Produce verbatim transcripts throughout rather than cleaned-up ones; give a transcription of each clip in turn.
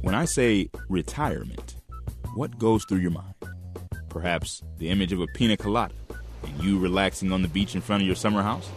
When I say retirement, what goes through your mind? Perhaps the image of a pina colada and you relaxing on the beach in front of your summer house?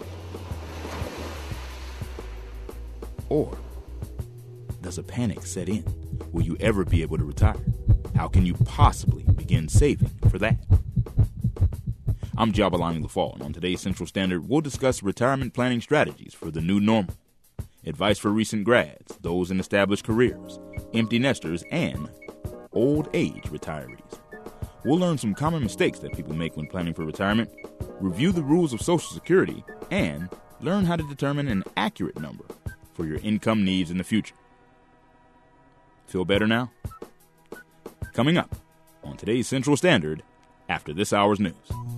Or does a panic set in? Will you ever be able to retire? How can you possibly begin saving for that? I'm Jabalani LaFall, and on today's Central Standard, we'll discuss retirement planning strategies for the new normal, advice for recent grads, those in established careers, empty nesters, and old age retirees. We'll learn some common mistakes that people make when planning for retirement, review the rules of Social Security, and learn how to determine an accurate number for your income needs in the future. Feel better now? Coming up on today's Central Standard after this hour's news.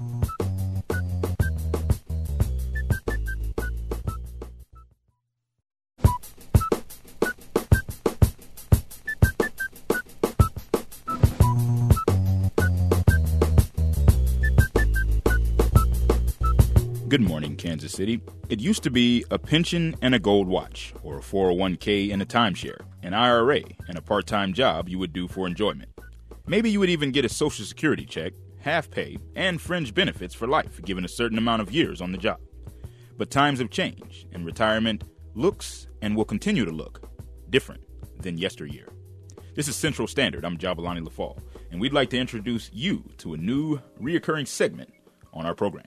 Good morning, Kansas City. It used to be a pension and a gold watch, or a four oh one k and a timeshare, an I R A, and a part-time job you would do for enjoyment. Maybe you would even get a Social Security check, half pay, and fringe benefits for life, given a certain amount of years on the job. But times have changed, and retirement looks and will continue to look different than yesteryear. This is Central Standard. I'm Jabalani LaFall, and we'd like to introduce you to a new reoccurring segment on our program.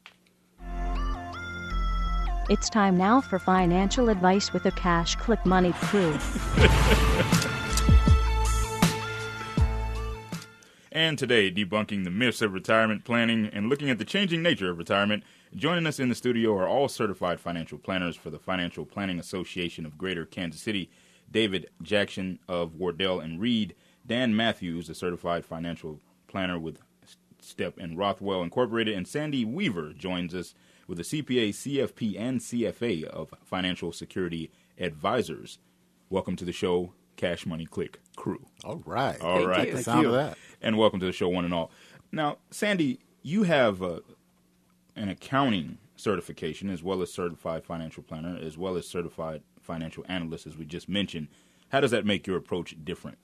It's time now for financial advice with the Cash Click Money crew. And today, debunking the myths of retirement planning and looking at the changing nature of retirement, joining us in the studio are all certified financial planners for the Financial Planning Association of Greater Kansas City, David Jackson of Wardell and Reed, Dan Matthews, a certified financial planner with Step and Rothwell Incorporated, and Sandy Weaver joins us with a C P A, C F P, and C F A of Financial Security Advisors. Welcome to the show, Cash Money Click crew. All right. All Thank right. You. Thank Sound you. Of that. And welcome to the show, one and all. Now, Sandy, you have uh, an accounting certification as well as certified financial planner, as well as certified financial analyst, as we just mentioned. How does that make your approach different?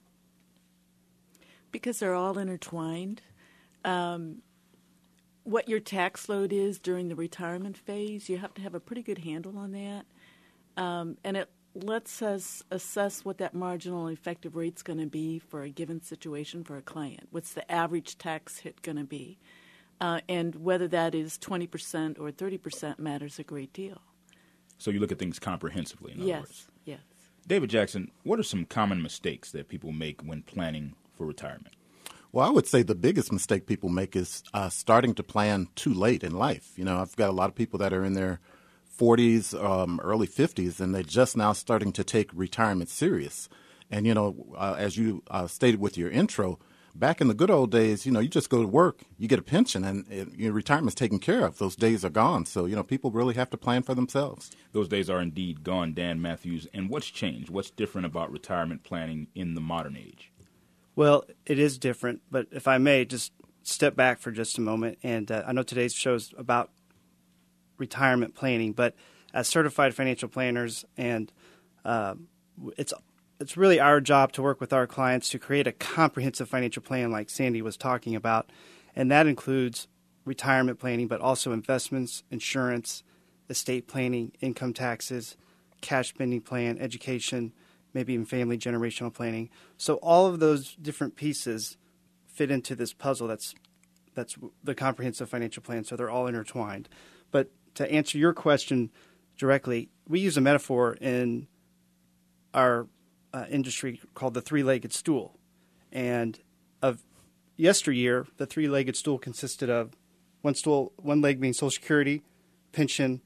Because they're all intertwined. Um, what your tax load is during the retirement phase, you have to have a pretty good handle on that. Um, and it lets us assess what that marginal effective rate's going to be for a given situation for a client. What's the average tax hit going to be? Uh, and whether that is twenty percent or thirty percent matters a great deal. So you look at things comprehensively, in other yes, words. Yes. David Jackson, what are some common mistakes that people make when planning for retirement? Well, I would say the biggest mistake people make is uh, starting to plan too late in life. You know, I've got a lot of people that are in their forties, um, early fifties, and they're just now starting to take retirement serious. And, you know, uh, as you uh, stated with your intro, back in the good old days, you know, you just go to work, you get a pension, and it, your retirement's taken care of. Those days are gone. So, you know, people really have to plan for themselves. Those days are indeed gone, Dan Matthews. And what's changed? What's different about retirement planning in the modern age? Well, it is different, but if I may just step back for just a moment, and uh, I know today's show is about retirement planning, but as certified financial planners, and uh, it's it's really our job to work with our clients to create a comprehensive financial plan like Sandy was talking about, and that includes retirement planning, but also investments, insurance, estate planning, income taxes, cash spending plan, education, maybe even family generational planning. So all of those different pieces fit into this puzzle that's that's the comprehensive financial plan, so they're all intertwined. But to answer your question directly, we use a metaphor in our uh, industry called the three-legged stool. And of yesteryear, the three-legged stool consisted of one stool, one leg being Social Security, pension,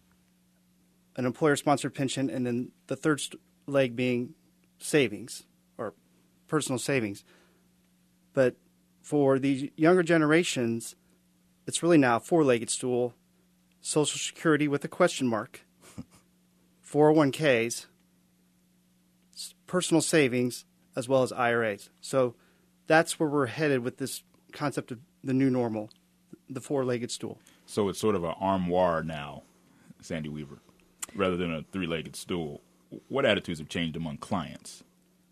an employer-sponsored pension, and then the third st- leg being savings or personal savings. But for these younger generations, it's really now a four-legged stool, Social Security with a question mark, four oh one k's, personal savings, as well as I R As. So that's where we're headed with this concept of the new normal, the four-legged stool. So it's sort of an armoire now, Sandy Weaver, rather than a three-legged stool. What attitudes have changed among clients?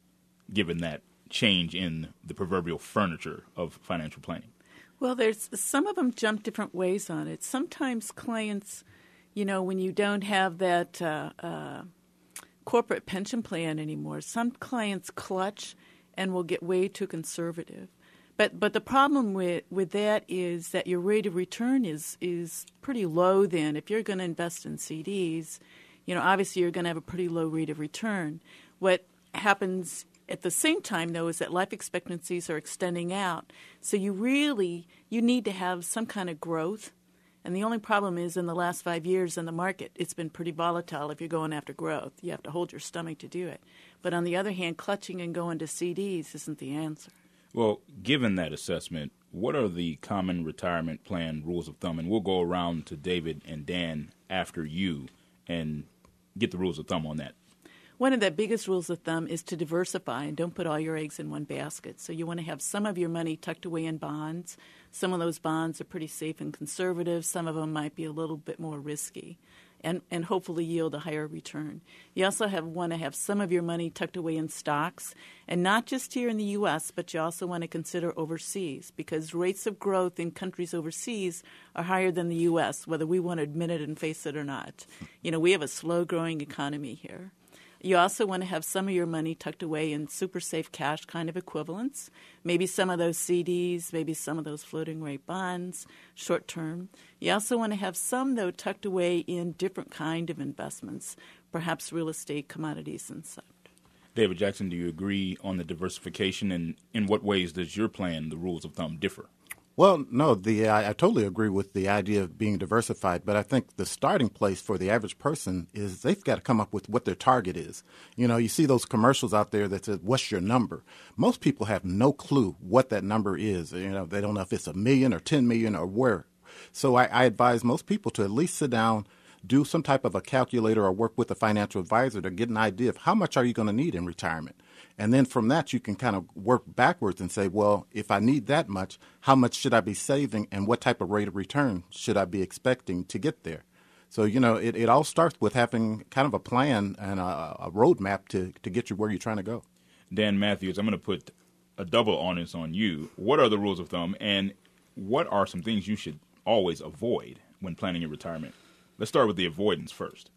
given that change in the proverbial furniture of financial planning? Well, there's some of them jump different ways on it. Sometimes clients, you know, when you don't have that uh, uh, corporate pension plan anymore, some clients clutch and will get way too conservative. But but the problem with, with that is that your rate of return is is pretty low then. If you're going to invest in C Ds, you know, obviously you're going to have a pretty low rate of return. What happens at the same time, though, is that life expectancies are extending out. So you really, you need to have some kind of growth. And the only problem is in the last five years in the market, it's been pretty volatile if you're going after growth. You have to hold your stomach to do it. But on the other hand, clutching and going to C Ds isn't the answer. Well, given that assessment, what are the common retirement plan rules of thumb? And we'll go around to David and Dan after you and get the rules of thumb on that. One of the biggest rules of thumb is to diversify and don't put all your eggs in one basket. So you want to have some of your money tucked away in bonds. Some of those bonds are pretty safe and conservative. Some of them might be a little bit more risky and, and hopefully yield a higher return. You also have, want to have some of your money tucked away in stocks, and not just here in the U S, but you also want to consider overseas because rates of growth in countries overseas are higher than the U S, whether we want to admit it and face it or not. You know, we have a slow-growing economy here. You also want to have some of your money tucked away in super safe cash kind of equivalents, maybe some of those C Ds, maybe some of those floating rate bonds, short term. You also want to have some, though, tucked away in different kind of investments, perhaps real estate, commodities, and such. David Jackson, do you agree on the diversification, and in what ways does your plan, the rules of thumb, differ? Well, no, the I, I totally agree with the idea of being diversified, but I think the starting place for the average person is they've got to come up with what their target is. You know, you see those commercials out there that says, what's your number? Most people have no clue what that number is. You know, they don't know if it's a million or ten million or where. So I, I advise most people to at least sit down, do some type of a calculator or work with a financial advisor to get an idea of how much are you going to need in retirement. And then from that, you can kind of work backwards and say, well, if I need that much, how much should I be saving and what type of rate of return should I be expecting to get there? So, you know, it, it all starts with having kind of a plan and a, a roadmap to, to get you where you're trying to go. Dan Matthews, I'm going to put a double onus on you. What are the rules of thumb, and what are some things you should always avoid when planning your retirement? Let's start with the avoidance first.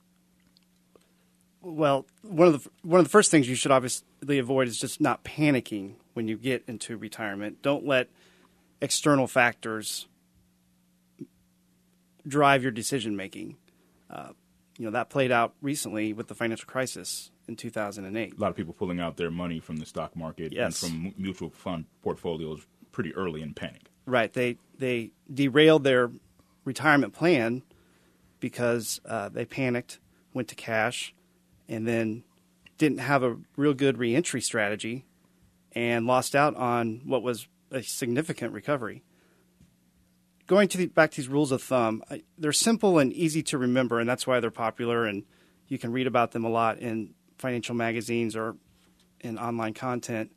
Well, one of the one of the first things you should obviously avoid is just not panicking when you get into retirement. Don't let external factors drive your decision making. Uh, you know, that played out recently with the financial crisis in two thousand eight. A lot of people pulling out their money from the stock market yes. and from mutual fund portfolios pretty early in panic. Right. They they derailed their retirement plan because uh, they panicked, went to cash, and then didn't have a real good reentry strategy and lost out on what was a significant recovery. Going to the, back to these rules of thumb, they're simple and easy to remember, and that's why they're popular, and you can read about them a lot in financial magazines or in online content.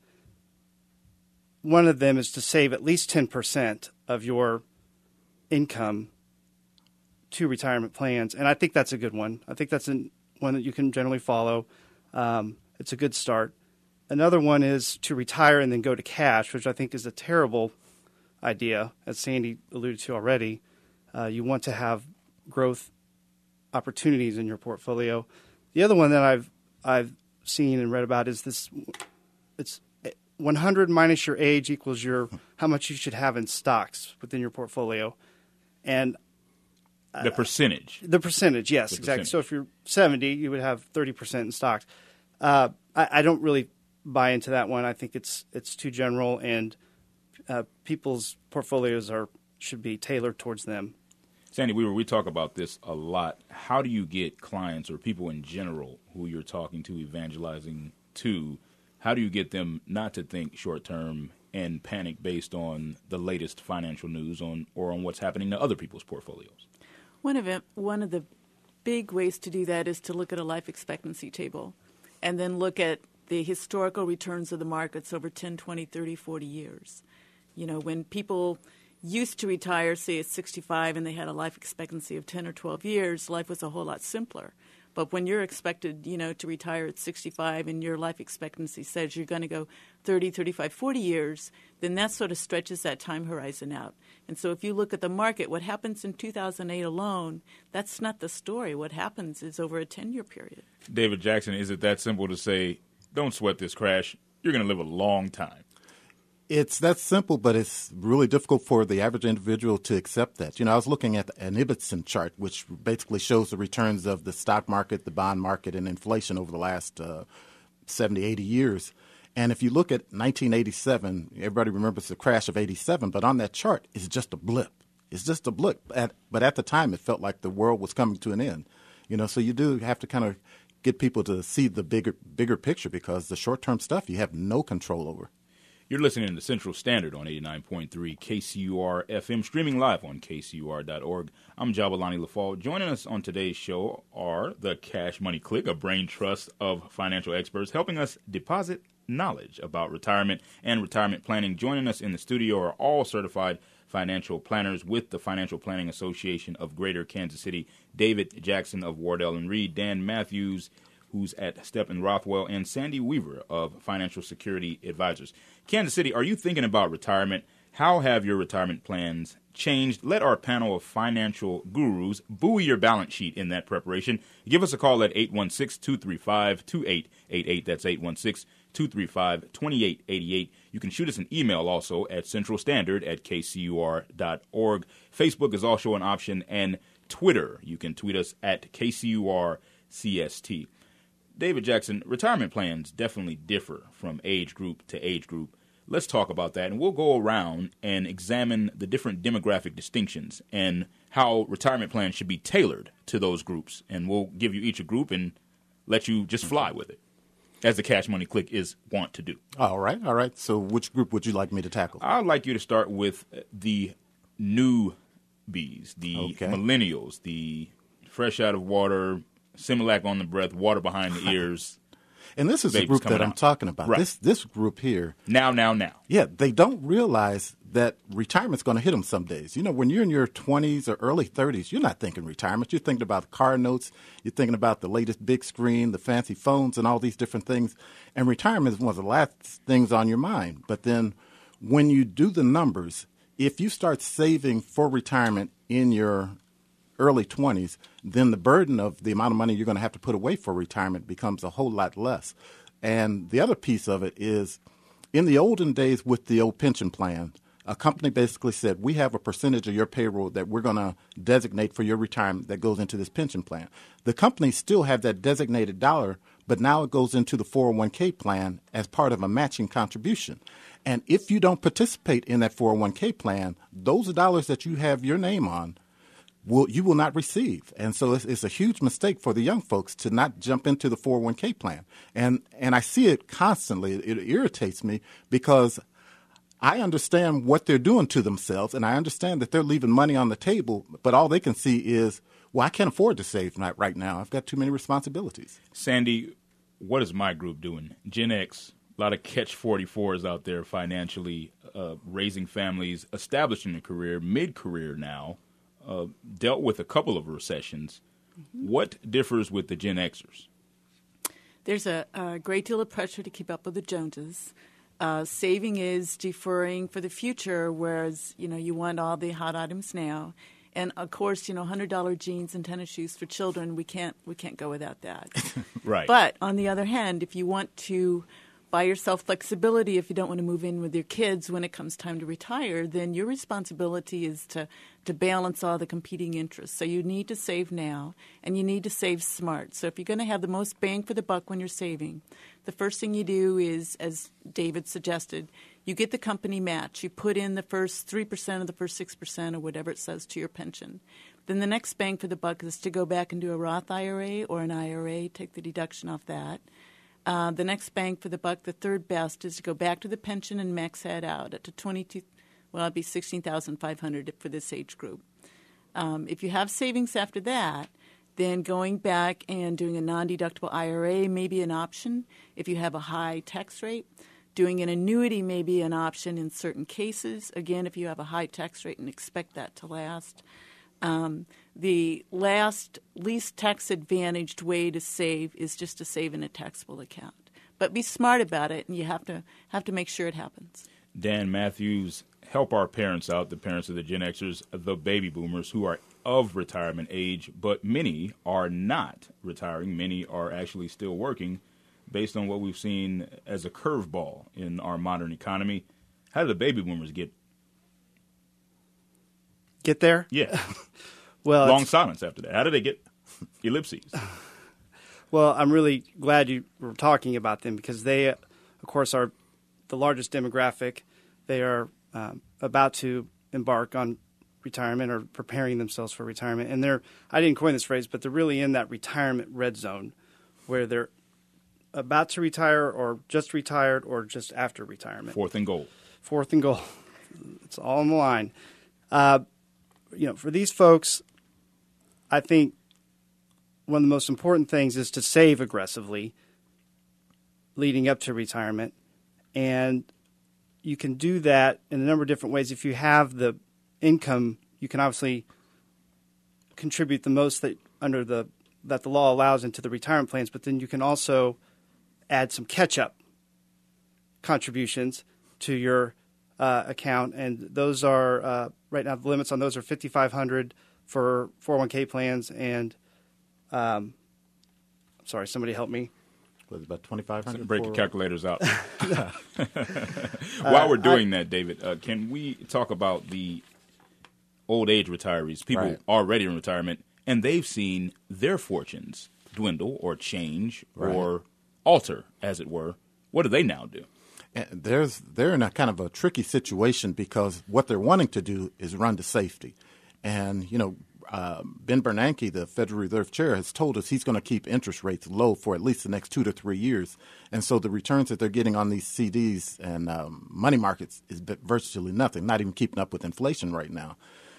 One of them is to save at least ten percent of your income to retirement plans, and I think that's a good one. I think that's an, one that you can generally follow. Um, it's a good start. Another one is to retire and then go to cash, which I think is a terrible idea, as Sandy alluded to already. Uh, you want to have growth opportunities in your portfolio. The other one that I've I've seen and read about is this: it's one hundred minus your age equals your how much you should have in stocks within your portfolio, and uh, the percentage. The percentage, yes, the exactly. Percentage. So if you're seventy, you would have thirty percent in stocks. Uh, I, I don't really buy into that one. I think it's it's too general, and uh, people's portfolios are should be tailored towards them. Sandy Weaver, we talk about this a lot. How do you get clients or people in general who you're talking to, evangelizing to, how do you get them not to think short-term and panic based on the latest financial news on or on what's happening to other people's portfolios? One of it, one of the big ways to do that is to look at a life expectancy table and then look at the historical returns of the markets over ten, twenty, thirty, forty years. You know, when people used to retire, say, at sixty-five, and they had a life expectancy of ten or twelve years, life was a whole lot simpler. But when you're expected, you know, to retire at sixty-five and your life expectancy says you're going to go thirty, thirty-five, forty years, then that sort of stretches that time horizon out. And so if you look at the market, what happens in two thousand eight alone, that's not the story. What happens is over a ten-year period. David Jackson, is it that simple to say, don't sweat this crash, you're going to live a long time? It's that simple, but it's really difficult for the average individual to accept that. You know, I was looking at an Ibbotson chart, which basically shows the returns of the stock market, the bond market, and inflation over the last uh, seventy, eighty years. And if you look at nineteen eighty-seven, everybody remembers the crash of eighty-seven, but on that chart, it's just a blip. It's just a blip. At, but at the time, it felt like the world was coming to an end. You know, so you do have to kind of get people to see the bigger, bigger picture, because the short-term stuff you have no control over. You're listening to Central Standard on eighty-nine point three K C U R F M, streaming live on K C U R dot org. I'm Jabalani LaFall. Joining us on today's show are the Cash Money Click, a brain trust of financial experts helping us deposit knowledge about retirement and retirement planning. Joining us in the studio are all certified financial planners with the Financial Planning Association of Greater Kansas City, David Jackson of Wardell and Reed, Dan Matthews, who's at Step and Rothwell, and Sandy Weaver of Financial Security Advisors. Kansas City, are you thinking about retirement? How have your retirement plans changed? Let our panel of financial gurus buoy your balance sheet in that preparation. Give us a call at eight one six, two three five, two eight eight eight. That's eight one six, two three five, two eight eight eight. You can shoot us an email also at central standard at K C U R dot org. Facebook is also an option, and Twitter. You can tweet us at K C U R C S T. David Jackson, retirement plans definitely differ from age group to age group. Let's talk about that, and we'll go around and examine the different demographic distinctions and how retirement plans should be tailored to those groups. And we'll give you each a group and let you just fly with it, as the Cash Money Click is wont to do. All right, all right. So which group would you like me to tackle? I'd like you to start with the newbies, the Okay. millennials, the fresh out of water, Similac on the breath, water behind the ears. And this is the Babies group that coming I'm out. talking about. Right. This this group here, Now, now, now. yeah, they don't realize that retirement's going to hit them some days. You know, when you're in your twenties or early thirties, you're not thinking retirement. You're thinking about car notes. You're thinking about the latest big screen, the fancy phones, and all these different things. And retirement is one of the last things on your mind. But then when you do the numbers, if you start saving for retirement in your early twenties, then the burden of the amount of money you're going to have to put away for retirement becomes a whole lot less. And the other piece of it is, in the olden days with the old pension plan, a company basically said, we have a percentage of your payroll that we're going to designate for your retirement that goes into this pension plan. The companies still have that designated dollar, but now it goes into the four oh one k plan as part of a matching contribution. And if you don't participate in that four oh one k plan, those dollars that you have your name on, Will, you will not receive. And so it's, it's a huge mistake for the young folks to not jump into the four oh one k plan. And and I see it constantly. It, it irritates me because I understand what they're doing to themselves, and I understand that they're leaving money on the table, but all they can see is, well, I can't afford to save right, right now. I've got too many responsibilities. Sandy, what is my group doing? Gen X, a lot of catch forty-fours out there financially, uh, raising families, establishing a career, mid-career now. Uh, dealt with a couple of recessions. Mm-hmm. What differs with the Gen Xers? There's a, a great deal of pressure to keep up with the Joneses. Uh, saving is deferring for the future, whereas, you know, you want all the hot items now. And, of course, you know, one hundred dollars jeans and tennis shoes for children, we can't we can't go without that. Right. But, on the other hand, if you want to buy yourself flexibility, if you don't want to move in with your kids when it comes time to retire, then your responsibility is to, to balance all the competing interests. So you need to save now, and you need to save smart. So if you're going to have the most bang for the buck when you're saving, the first thing you do is, as David suggested, you get the company match. You put in the first three percent or the first six percent or whatever it says to your pension. Then the next bang for the buck is to go back and do a Roth I R A or an I R A, take the deduction off that. Uh, the next bang for the buck, the third best, is to go back to the pension and max that out at to twenty-two. Well, it'd be sixteen thousand five hundred for this age group. Um, if you have savings after that, then going back and doing a non-deductible I R A may be an option if you have a high tax rate. Doing an annuity may be an option in certain cases, again, if you have a high tax rate and expect that to last. Um, the last least tax-advantaged way to save is just to save in a taxable account. But be smart about it, and you have to have to make sure it happens. Dan Matthews, help our parents out, the parents of the Gen Xers, the baby boomers, who are of retirement age, but many are not retiring. Many are actually still working based on what we've seen as a curveball in our modern economy. How do the baby boomers get Get there? Yeah. Well, long it's- silence after that? How do they get ellipses? Well, I'm really glad you were talking about them because they, of course, are the largest demographic. They are um, about to embark on retirement or preparing themselves for retirement. And they're, I didn't coin this phrase, but they're really in that retirement red zone where they're about to retire or just retired or just after retirement. Fourth and goal. Fourth and goal. It's all on the line. Uh, you know, for these folks, I think one of the most important things is to save aggressively leading up to retirement. And you can do that in a number of different ways. If you have the income, you can obviously contribute the most that under the that the law allows into the retirement plans, but then you can also add some catch-up contributions to your uh, account, and those are uh, right now the limits on those are fifty-five hundred dollars for four oh one k plans, and um, I'm sorry, somebody help me. Was it about twenty-five hundred? Break your calculators out. While we're doing uh, I, that, David, uh, can we talk about the old age retirees, people right. already in retirement, and they've seen their fortunes dwindle or change right. or alter, as it were. What do they now do? And there's they're in a kind of a tricky situation because what they're wanting to do is run to safety. And, you know, uh, Ben Bernanke, the Federal Reserve Chair, has told us he's going to keep interest rates low for at least the next two to three years. And so the returns that they're getting on these C Ds and um, money markets is virtually nothing, not even keeping up with inflation right now.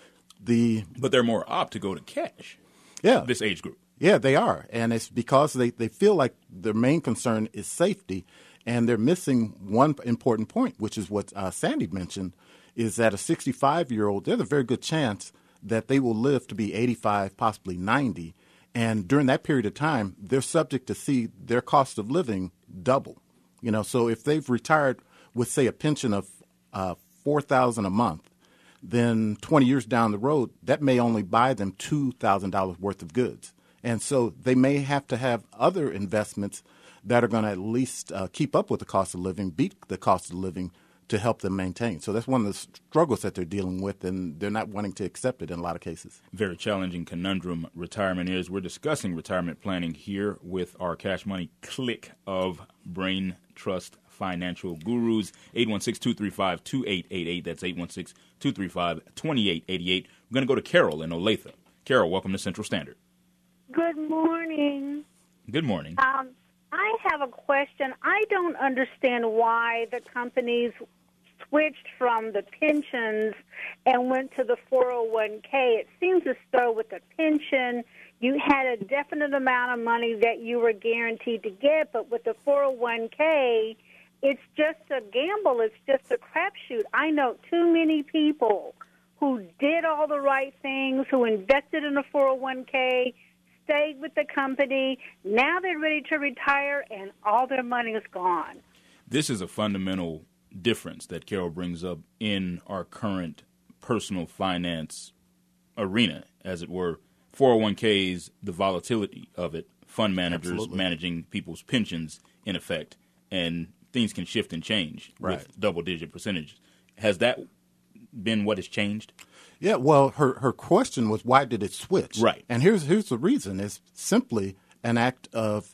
The But they're more apt to go to cash, yeah, this age group. Yeah, they are. And it's because they, they feel like their main concern is safety. And they're missing one important point, which is what uh, Sandy mentioned, is that a sixty-five-year-old, there's a very good chance that they will live to be eighty-five, possibly ninety. And during that period of time, they're subject to see their cost of living double. You know, so if they've retired with, say, a pension of uh, four thousand dollars a month, then twenty years down the road, that may only buy them two thousand dollars worth of goods. And so they may have to have other investments that are going to at least uh, keep up with the cost of living, beat the cost of living to help them maintain. So that's one of the struggles that they're dealing with, and they're not wanting to accept it in a lot of cases. Very challenging conundrum retirement is. We're discussing retirement planning here with our Cash Money clique of Brain Trust Financial Gurus. eight one six, two three five, two eight eight eight. That's eight one six, two three five, two eight eight eight. We're going to go to Carol in Olathe. Carol, welcome to Central Standard. Good morning. Good morning. Um, I have a question. I don't understand why the companies switched from the pensions and went to the four oh one k. It seems as though with the pension, you had a definite amount of money that you were guaranteed to get, but with the four oh one k, it's just a gamble. It's just a crapshoot. I know too many people who did all the right things, who invested in a four oh one k, stayed with the company. Now they're ready to retire, and all their money is gone. This is a fundamental difference that Carol brings up in our current personal finance arena, as it were. four oh one k's, the volatility of it, fund managers Absolutely. managing people's pensions, in effect, and things can shift and change right. with double-digit percentages. Has that been what has changed? Yeah, well, her, her question was, why did it switch? Right. And here's here's the reason. It's simply an act of,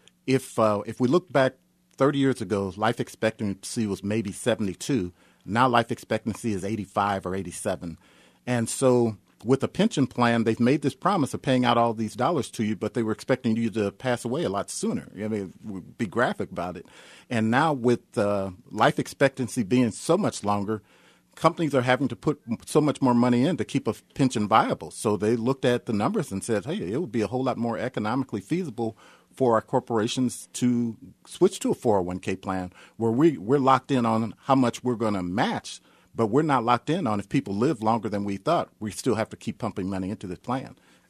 if uh, if we look back thirty years ago, life expectancy was maybe seventy-two. Now life expectancy is eighty-five or eighty-seven. And so with a pension plan, they've made this promise of paying out all these dollars to you, but they were expecting you to pass away a lot sooner. I mean, be graphic about it. And now with uh, life expectancy being so much longer, companies are having to put so much more money in to keep a pension viable. So they looked at the numbers and said, hey, it would be a whole lot more economically feasible for our corporations to switch to a four oh one k plan where we, we're locked in on how much we're going to match, but we're not locked in on if people live longer than we thought. We still have to keep pumping money into this plan.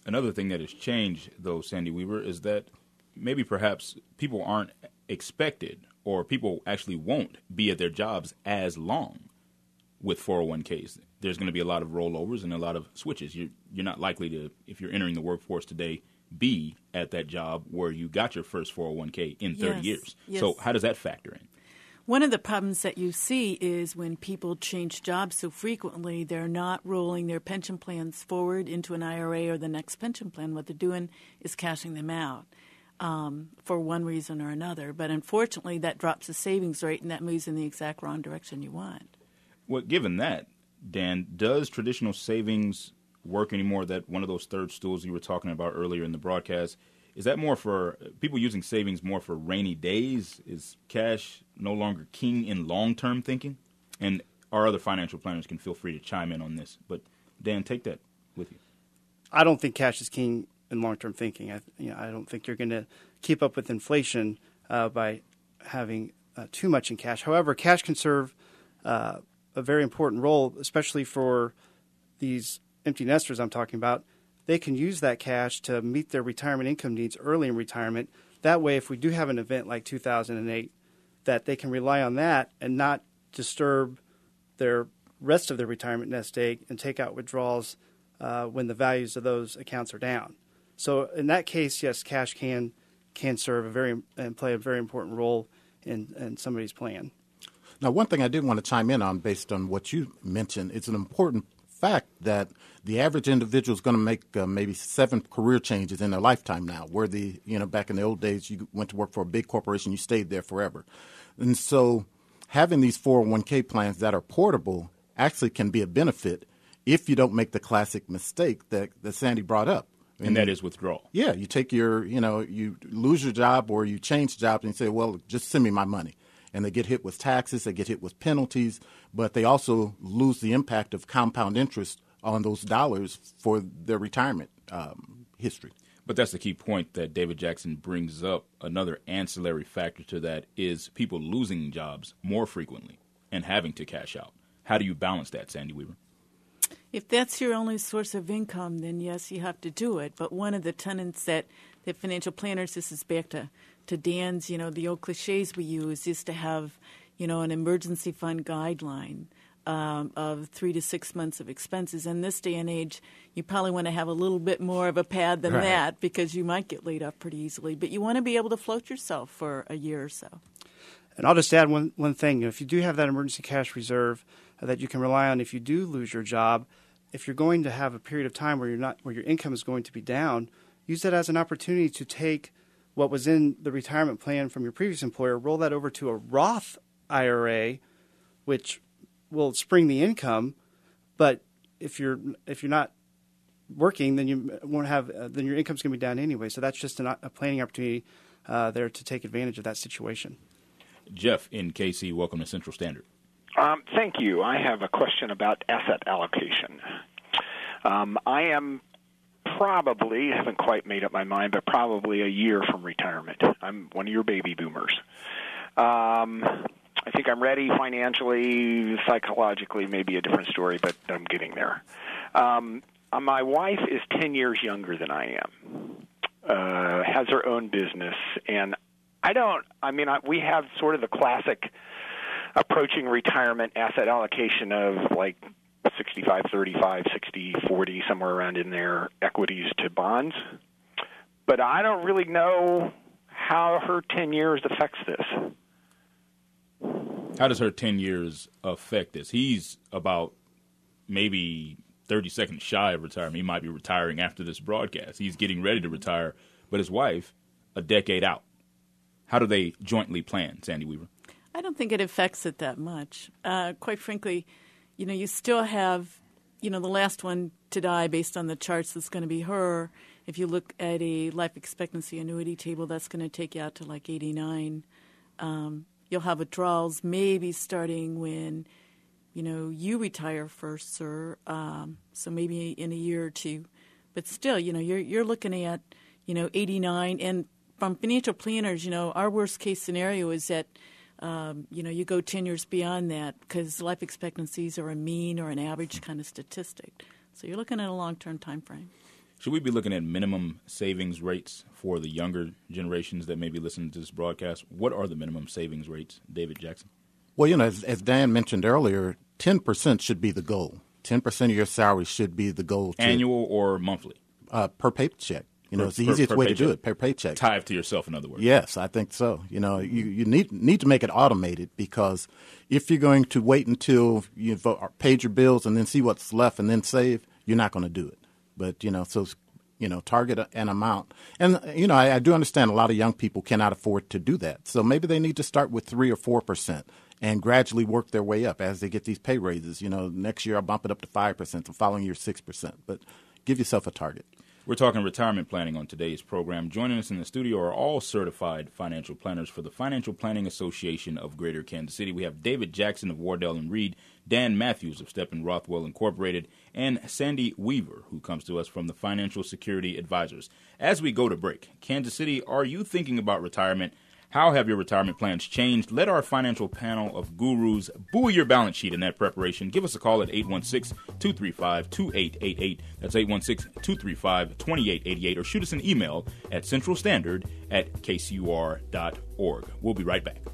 Another thing that has changed, though, Sandy Weaver, is that maybe perhaps people aren't expected or people actually won't be at their jobs as long with four oh one k's. There's going to be a lot of rollovers and a lot of switches. You're, you're not likely to, if you're entering the workforce today, be at that job where you got your first four oh one k in thirty Yes, years. yes. So how does that factor in? One of the problems that you see is when people change jobs so frequently, they're not rolling their pension plans forward into an I R A or the next pension plan. What they're doing is cashing them out um, for one reason or another. But unfortunately, that drops the savings rate, and that moves in the exact wrong direction you want. Well, given that, Dan, does traditional savings work anymore? That one of those third stools you were talking about earlier in the broadcast, is that more for people using savings more for rainy days? Is cash no longer king in long-term thinking? And our other financial planners can feel free to chime in on this. But, Dan, take that with you. I don't think cash is king in long-term thinking. I, you know, I don't think you're going to keep up with inflation uh, by having uh, too much in cash. However, cash can serve uh, a very important role, especially for these empty nesters I'm talking about. They can use that cash to meet their retirement income needs early in retirement. That way, if we do have an event like two thousand eight, that they can rely on that and not disturb their rest of their retirement nest egg and take out withdrawals uh, when the values of those accounts are down. So in that case, yes, cash can can serve a very and play a very important role in, in somebody's plan. Now, one thing I did want to chime in on based on what you mentioned, it's an important fact that the average individual is going to make uh, maybe seven career changes in their lifetime now, where the, you know, back in the old days, you went to work for a big corporation, you stayed there forever. And so having these four oh one k plans that are portable actually can be a benefit if you don't make the classic mistake that, that Sandy brought up. And, and that is withdrawal. Yeah, you take your, you know, you lose your job or you change jobs and you say, well, just send me my money. And they get hit with taxes, they get hit with penalties, but they also lose the impact of compound interest on those dollars for their retirement um, history. But that's the key point that David Jackson brings up. Another ancillary factor to that is people losing jobs more frequently and having to cash out. How do you balance that, Sandy Weaver? If that's your only source of income, then yes, you have to do it. But one of the tenets that, that financial planners, this is back to, to Dan's, you know, the old cliches we use, is to have, you know, an emergency fund guideline um, of three to six months of expenses. In this day and age, you probably want to have a little bit more of a pad than right. that because you might get laid off pretty easily. But you want to be able to float yourself for a year or so. And I'll just add one, one thing. You know, if you do have that emergency cash reserve uh, that you can rely on if you do lose your job, if you're going to have a period of time where you're not, where your income is going to be down, use that as an opportunity to take what was in the retirement plan from your previous employer, roll that over to a Roth I R A, which will spring the income. But if you're if you're not working, then you won't have uh, then your income's going to be down anyway. So that's just an, a planning opportunity uh, there to take advantage of that situation. Jeff in K C, welcome to Central Standard. Um, thank you. I have a question about asset allocation. Um, I am probably, haven't quite made up my mind, but probably a year from retirement. I'm one of your baby boomers. Um, I think I'm ready financially, psychologically, maybe a different story, but I'm getting there. Um, uh, my wife is ten years younger than I am, uh, has her own business, and I don't, I mean, I, we have sort of the classic approaching retirement asset allocation of like sixty-five thirty-five, sixty forty, somewhere around in there, equities to bonds. But I don't really know how her ten years affects this. How does her ten years affect this? He's about maybe thirty seconds shy of retirement. He might be retiring after this broadcast. He's getting ready to retire, but his wife, a decade out. How do they jointly plan, Sandy Weaver? I don't think it affects it that much. Uh, quite frankly, you know, you still have, you know, the last one to die based on the charts that's going to be her. If you look at a life expectancy annuity table, that's going to take you out to like eighty-nine. Um, you'll have withdrawals maybe starting when, you know, you retire first, sir. Um, so maybe in a year or two. But still, you know, you're you're looking at, you know, eighty-nine. And from financial planners, you know, our worst case scenario is that, Um, you know, you go ten years beyond that because life expectancies are a mean or an average kind of statistic. So you're looking at a long-term time frame. Should we be looking at minimum savings rates for the younger generations that may be listening to this broadcast? What are the minimum savings rates, David Jackson? Well, you know, as, as Dan mentioned earlier, ten percent should be the goal. ten percent of your salary should be the goal. To, Annual or monthly? Uh, per paycheck. You know, per, it's the per, easiest per way paycheck. to do it, per paycheck. Tithe to yourself, in other words. Yes, I think so. You know, you, you need need to make it automated, because if you're going to wait until you've paid your bills and then see what's left and then save, you're not going to do it. But, you know, so, you know, target an amount. And, you know, I, I do understand a lot of young people cannot afford to do that. So maybe they need to start with three or four percent and gradually work their way up as they get these pay raises. You know, next year I'll bump it up to five percent, the following year six percent. But give yourself a target. We're talking retirement planning on today's program. Joining us in the studio are all certified financial planners for the Financial Planning Association of Greater Kansas City. We have David Jackson of Wardell and Reed, Dan Matthews of Steppen Rothwell Incorporated, and Sandy Weaver, who comes to us from the Financial Security Advisors. As we go to break, Kansas City, are you thinking about retirement? How have your retirement plans changed? Let our financial panel of gurus buoy your balance sheet in that preparation. Give us a call at eight one six, two three five, two eight eight eight. That's eight one six, two three five, two eight eight eight. Or shoot us an email at central standard at k c u r dot org. We'll be right back.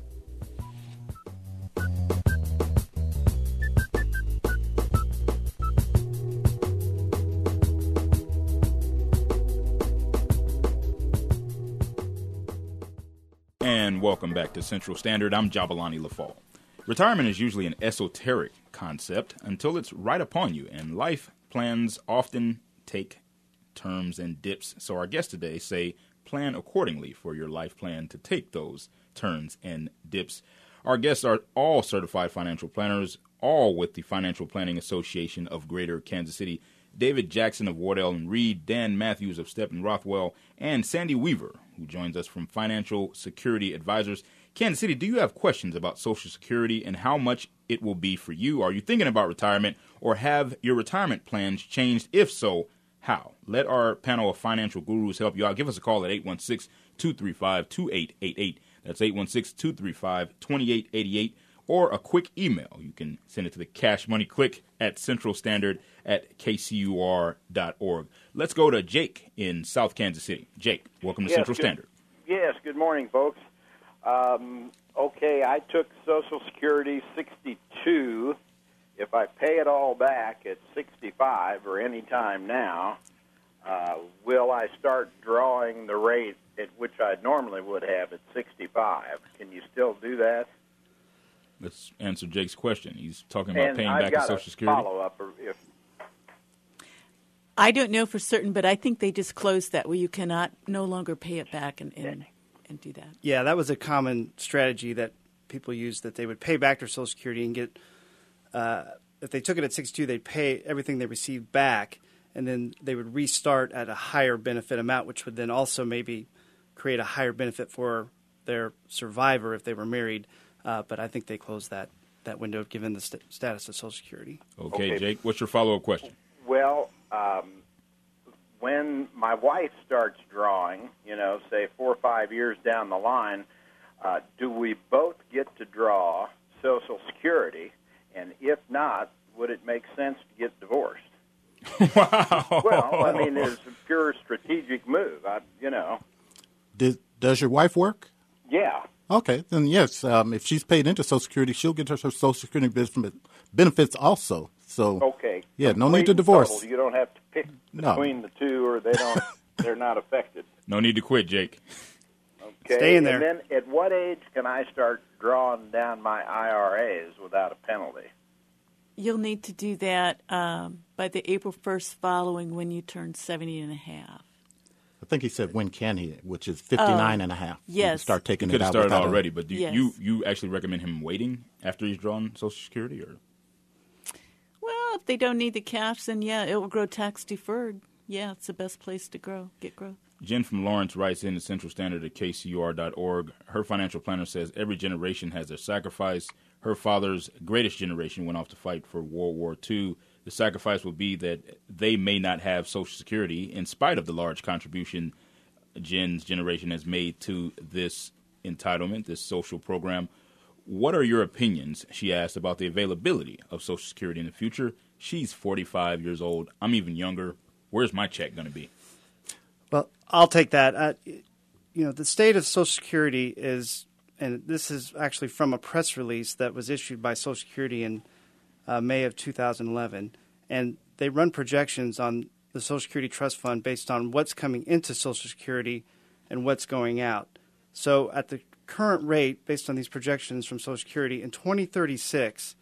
And welcome back to Central Standard. I'm Jabalani Lafall. Retirement is usually an esoteric concept until it's right upon you, and life plans often take turns and dips. So our guests today say plan accordingly for your life plan to take those turns and dips. Our guests are all certified financial planners, all with the Financial Planning Association of Greater Kansas City. David Jackson of Wardell and Reed, Dan Matthews of Steppen Rothwell, and Sandy Weaver, who joins us from Financial Security Advisors. Kansas City, do you have questions about Social Security and how much it will be for you? Are you thinking about retirement, or have your retirement plans changed? If so, how? Let our panel of financial gurus help you out. Give us a call at eight one six, two three five, two eight eight eight. That's eight one six, two three five, two eight eight eight. Or a quick email. You can send it to the Cash Money Click at Central Standard at k c u r dot org. Let's go to Jake in South Kansas City. Jake, welcome to yes, Central good, Standard. Yes, good morning, folks. Um, okay, I took Social Security sixty-two. If I pay it all back at sixty-five or any time now, uh, will I start drawing the rate at which I normally would have at sixty-five? Can you still do that? Let's answer Jake's question. He's talking about and paying I've back got a Social Security. Follow-up if I don't know for certain, but I think they just closed that where you cannot no longer pay it back and, and, and do that. Yeah, that was a common strategy that people used, that they would pay back their Social Security and get, uh, if they took it at sixty-two, they'd pay everything they received back, and then they would restart at a higher benefit amount, which would then also maybe create a higher benefit for their survivor if they were married. Uh, but I think they closed that, that window given the st- status of Social Security. Okay, Okay. Jake, what's your follow-up question? Well, um, when my wife starts drawing, you know, say four or five years down the line, uh, do we both get to draw Social Security? And if not, would it make sense to get divorced? Wow. Well, I mean, it's a pure strategic move, I, you know. Does, does your wife work? Yeah. Okay, then yes. Um, if she's paid into Social Security, she'll get her Social Security benefit, benefits also. So Okay. yeah, no Complete need to and divorce. total. You don't have to pick No. between the two, or they don't. They're not affected. No need to quit, Jake. Okay. Stay in there. And then, at what age can I start drawing down my I R As without a penalty? You'll need to do that um, by the April first following when you turn seventy and a half. I think he said when can he, which is fifty-nine and a half. You can yes. start taking Could it have out started without a- already, but do you, Yes. you you actually recommend him waiting after he's drawn Social Security, or? Well, if they don't need the cash, then yeah, it will grow tax deferred. Yeah, it's the best place to grow, get growth. Jen from Lawrence writes in the Central Standard at k c u r dot org. Her financial planner says every generation has their sacrifice. Her father's greatest generation went off to fight for World War Two. The sacrifice will be that they may not have Social Security in spite of the large contribution Jen's generation has made to this entitlement, this social program. What are your opinions, she asked, about the availability of Social Security in the future? She's forty-five years old. I'm even younger. Where's my check going to be? Well, I'll take that. Uh, you know, the state of Social Security is, and this is actually from a press release that was issued by Social Security in uh, May of two thousand eleven, and they run projections on the Social Security Trust Fund based on what's coming into Social Security and what's going out. So at the current rate, based on these projections from Social Security, in twenty thirty-six,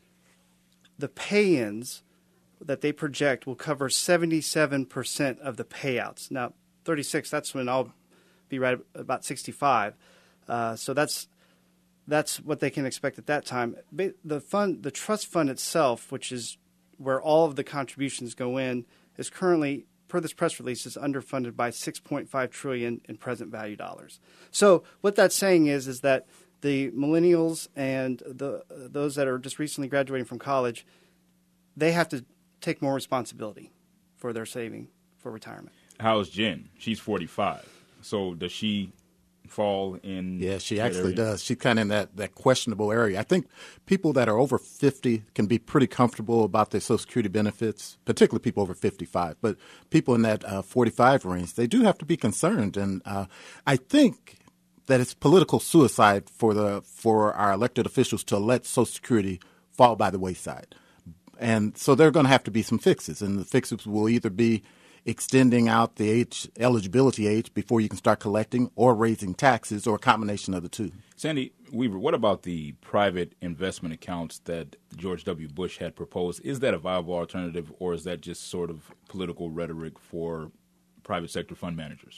the pay-ins that they project will cover seventy-seven percent of the payouts. Now, thirty-six, that's when I'll be right about sixty-five. Uh, so that's that's what they can expect at that time. The fund, the trust fund itself, which is where all of the contributions go in, is currently, per this press release, is underfunded by six point five trillion dollars in present value dollars. So what that's saying is is that the millennials and the uh, those that are just recently graduating from college, they have to take more responsibility for their saving for retirement. How's Jen? She's forty-five. So does she fall in? Yeah, she that actually area? does. She's kind of in that, that questionable area. I think people that are over fifty can be pretty comfortable about their Social Security benefits, particularly people over fifty-five. But people in that uh, forty-five range, they do have to be concerned. And uh, I think that it's political suicide for the for our elected officials to let Social Security fall by the wayside. And so there are going to have to be some fixes, and the fixes will either be extending out the age eligibility age before you can start collecting, or raising taxes, or a combination of the two. Sandy Weaver, what about the private investment accounts that George W. Bush had proposed? Is that a viable alternative, or is that just sort of political rhetoric for private sector fund managers?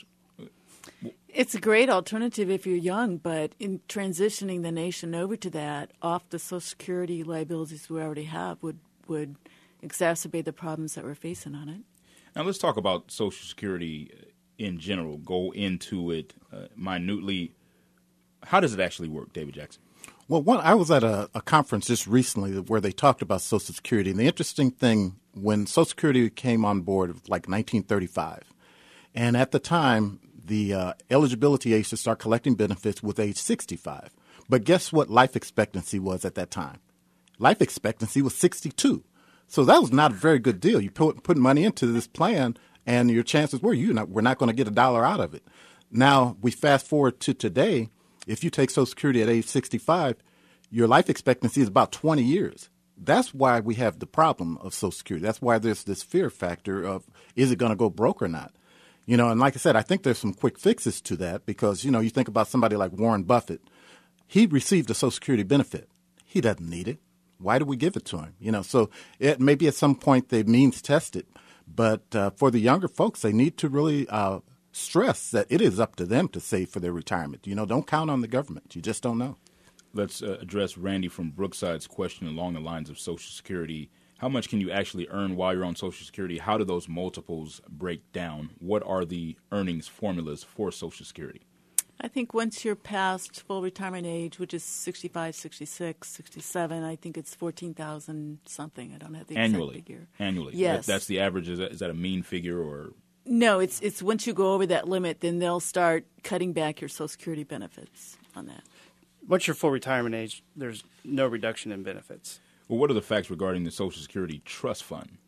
It's a great alternative if you're young, but in transitioning the nation over to that, off the Social Security liabilities we already have would would exacerbate the problems that we're facing on it. Now let's talk about Social Security in general. Go into it uh, minutely. How does it actually work, David Jackson? Well, one, I was at a, a conference just recently where they talked about Social Security. And the interesting thing, when Social Security came on board, it was like nineteen thirty-five. And at the time, the uh, eligibility age to start collecting benefits was age sixty-five. But guess what life expectancy was at that time? Life expectancy was sixty-two. So that was not a very good deal. You put, put money into this plan, and your chances were you not, we're not going to get a dollar out of it. Now, we fast forward to today. If you take Social Security at age sixty-five, your life expectancy is about twenty years. That's why we have the problem of Social Security. That's why there's this fear factor of, is it going to go broke or not? You know, and like I said, I think there's some quick fixes to that because, you know, you think about somebody like Warren Buffett. He received a Social Security benefit. He doesn't need it. Why do we give it to him? You know, so it maybe at some point they means test it. But uh, for the younger folks, they need to really uh, stress that it is up to them to save for their retirement. You know, don't count on the government. You just don't know. Let's uh, address Randy from Brookside's question along the lines of Social Security. How much can you actually earn while you're on Social Security? How do those multiples break down? What are the earnings formulas for Social Security? I think once you're past full retirement age, which is sixty-five, sixty-six, sixty-seven, I think it's fourteen thousand something. I don't have the Annually. exact figure. Annually. Yes. That, that's the average. Is that, is that a mean figure or? No, it's it's once you go over that limit, then they'll start cutting back your Social Security benefits on that. Once you're full retirement age, there's no reduction in benefits. Well, what are the facts regarding the Social Security Trust Fund?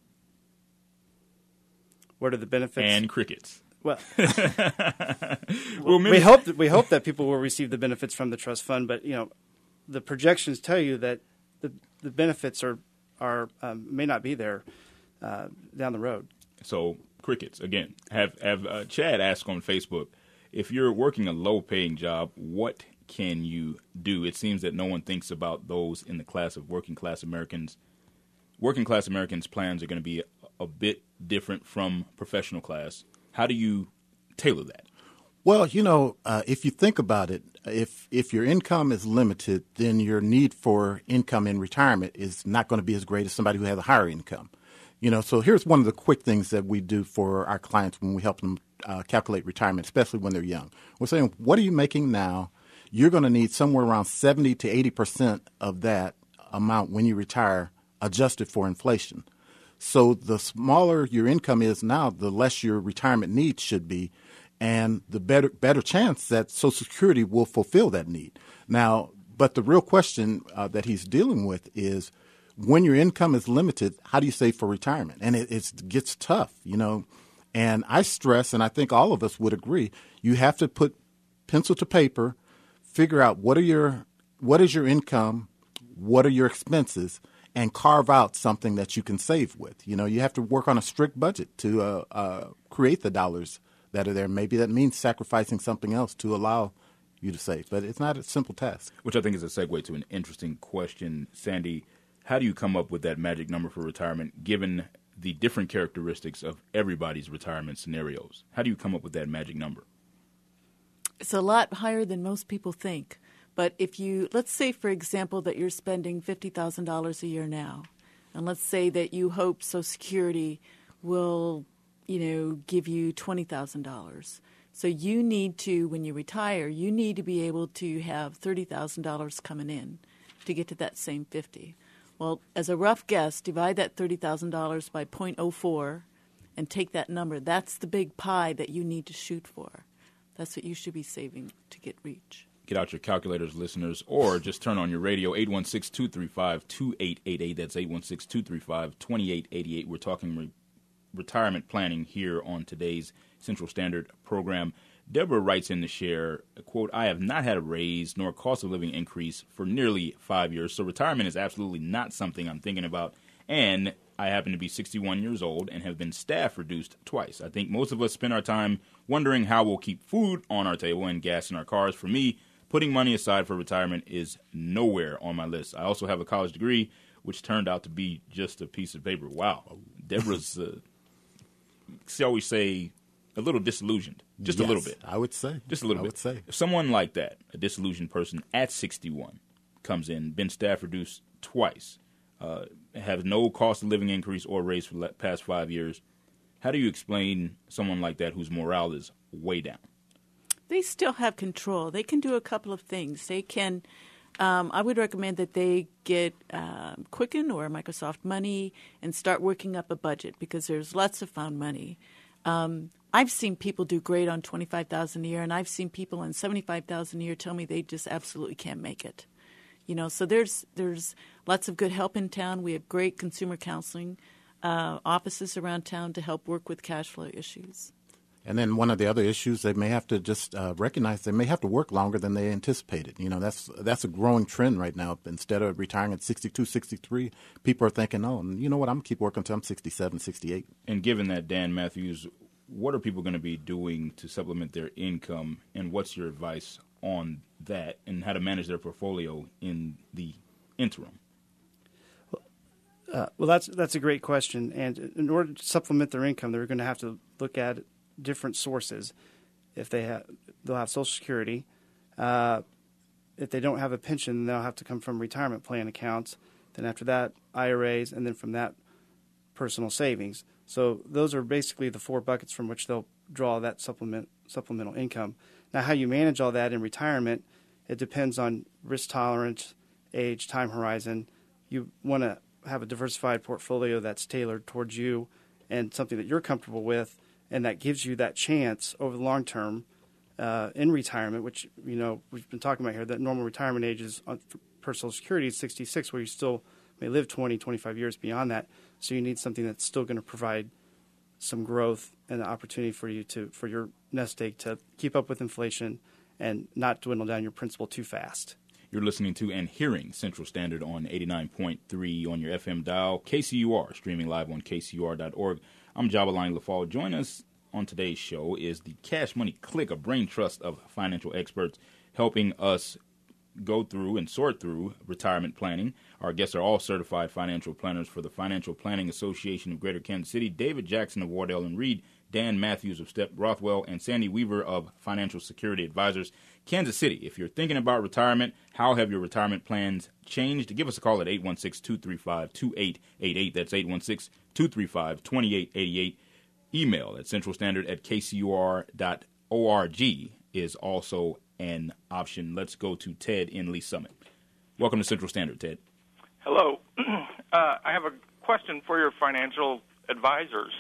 What are the benefits? And crickets. Well, well we hope that, we hope that people will receive the benefits from the trust fund, but you know, the projections tell you that the the benefits are are um, may not be there uh, down the road. So crickets again. Have have uh, Chad asked on Facebook, if you're working a low-paying job, what can you do? It seems that no one thinks about those in the class of working class Americans. Working class Americans' plans are going to be a, a bit different from professional class. How do you tailor that? Well, you know, uh, if you think about it, if if your income is limited, then your need for income in retirement is not going to be as great as somebody who has a higher income. You know, so here's one of the quick things that we do for our clients when we help them uh, calculate retirement, especially when they're young. We're saying, what are you making now? You're going to need somewhere around seventy to eighty percent of that amount when you retire, adjusted for inflation. So the smaller your income is now, the less your retirement needs should be, and the better better chance that Social Security will fulfill that need. Now, but the real question uh, that he's dealing with is, when your income is limited, how do you save for retirement? And it, it gets tough. You know, And I stress, and I think all of us would agree, you have to put pencil to paper, figure out what are your what is your income, what are your expenses, and carve out something that you can save with. You know, you have to work on a strict budget to uh, uh, create the dollars that are there. Maybe that means sacrificing something else to allow you to save. But it's not a simple task. Which I think is a segue to an interesting question. Sandy, how do you come up with that magic number for retirement given the different characteristics of everybody's retirement scenarios? How do you come up with that magic number? It's a lot higher than most people think. But if you, let's say, for example, that you're spending fifty thousand dollars a year now, and let's say that you hope Social Security will, you know, give you twenty thousand dollars. So you need to, when you retire, you need to be able to have thirty thousand dollars coming in to get to that same fifty. Well, as a rough guess, divide that thirty thousand dollars by zero point zero four and take that number. That's the big pie that you need to shoot for. That's what you should be saving to get reach. Get out your calculators, listeners, or just turn on your radio, eight one six, two three five, two eight eight eight. That's eight one six, two three five, two eight eight eight. We're talking re- retirement planning here on today's Central Standard program. Deborah writes in to share, quote, I have not had a raise nor cost of living increase for nearly five years, so retirement is absolutely not something I'm thinking about. And I happen to be sixty-one years old and have been staff reduced twice. I think most of us spend our time wondering how we'll keep food on our table and gas in our cars. For me, putting money aside for retirement is nowhere on my list. I also have a college degree, which turned out to be just a piece of paper. Wow. Deborah's, uh, shall we say, a little disillusioned. Just Yes, a little bit. I would say. Just a little I bit. would say. If someone like that, a disillusioned person at sixty-one, comes in, been staff reduced twice, uh, has no cost of living increase or raise for the past five years, how do you explain someone like that whose morale is way down? They still have control. They can do a couple of things. They can, um, I would recommend that they get uh, Quicken or Microsoft Money and start working up a budget because there's lots of found money. Um, I've seen people do great on twenty-five thousand dollars a year, and I've seen people on seventy-five thousand dollars a year tell me they just absolutely can't make it. You know, so there's there's lots of good help in town. We have great consumer counseling uh, offices around town to help work with cash flow issues. And then one of the other issues, they may have to just uh, recognize they may have to work longer than they anticipated. You know, that's that's a growing trend right now. Instead of retiring at sixty-two, sixty-three, people are thinking, oh, you know what, I'm going to keep working until I'm sixty-seven, sixty-eight. And given that, Dan Matthews, what are people going to be doing to supplement their income, and what's your advice on that and how to manage their portfolio in the interim? Uh, well, that's that's a great question. And in order to supplement their income, they're going to have to look at different sources. If they have, they'll have Social Security. Uh, if they don't have a pension, they'll have to come from retirement plan accounts. Then after that, I R As, and then from that, personal savings. So those are basically the four buckets from which they'll draw that supplement supplemental income. Now, how you manage all that in retirement, it depends on risk tolerance, age, time horizon. You want to have a diversified portfolio that's tailored towards you and something that you're comfortable with, and that gives you that chance over the long term uh, in retirement, which, you know, we've been talking about here, that normal retirement age is on, for Social Security is sixty-six, where you still may live twenty, twenty-five years beyond that. So you need something that's still going to provide some growth and the opportunity for you to, for your nest egg to keep up with inflation and not dwindle down your principal too fast. You're listening to and hearing Central Standard on eighty-nine point three on your F M dial, K C U R, streaming live on K C U R dot org. I'm Jabalani LaFall. Join us on today's show is the Cash Money Click, a brain trust of financial experts helping us go through and sort through retirement planning. Our guests are all certified financial planners for the Financial Planning Association of Greater Kansas City, David Jackson of Wardell and Reed, Dan Matthews of Step Rothwell, and Sandy Weaver of Financial Security Advisors. Kansas City, if you're thinking about retirement, how have your retirement plans changed? Give us a call at eight one six, two three five, two eight eight eight. That's eight one six, two three five, two eight eight eight. Email at central standard at k c u r dot org is also an option. Let's go to Ted in Lee Summit. Welcome to Central Standard, Ted. Hello. uh, I have a question for your financial advisors.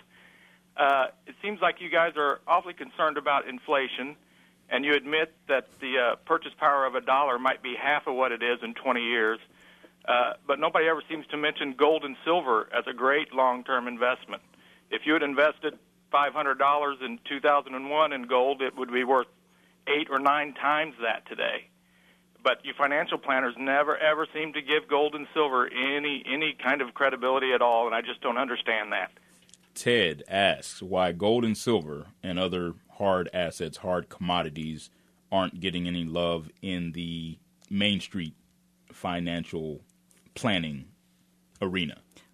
Uh, it seems like you guys are awfully concerned about inflation, and you admit that the uh, purchase power of a dollar might be half of what it is in twenty years, uh, but nobody ever seems to mention gold and silver as a great long-term investment. If you had invested five hundred dollars in two thousand one in gold, it would be worth eight or nine times that today. But you financial planners never, ever seem to give gold and silver any any kind of credibility at all, and I just don't understand that. Ted asks why gold and silver and other hard assets, hard commodities, aren't getting any love in the Main Street financial planning arena.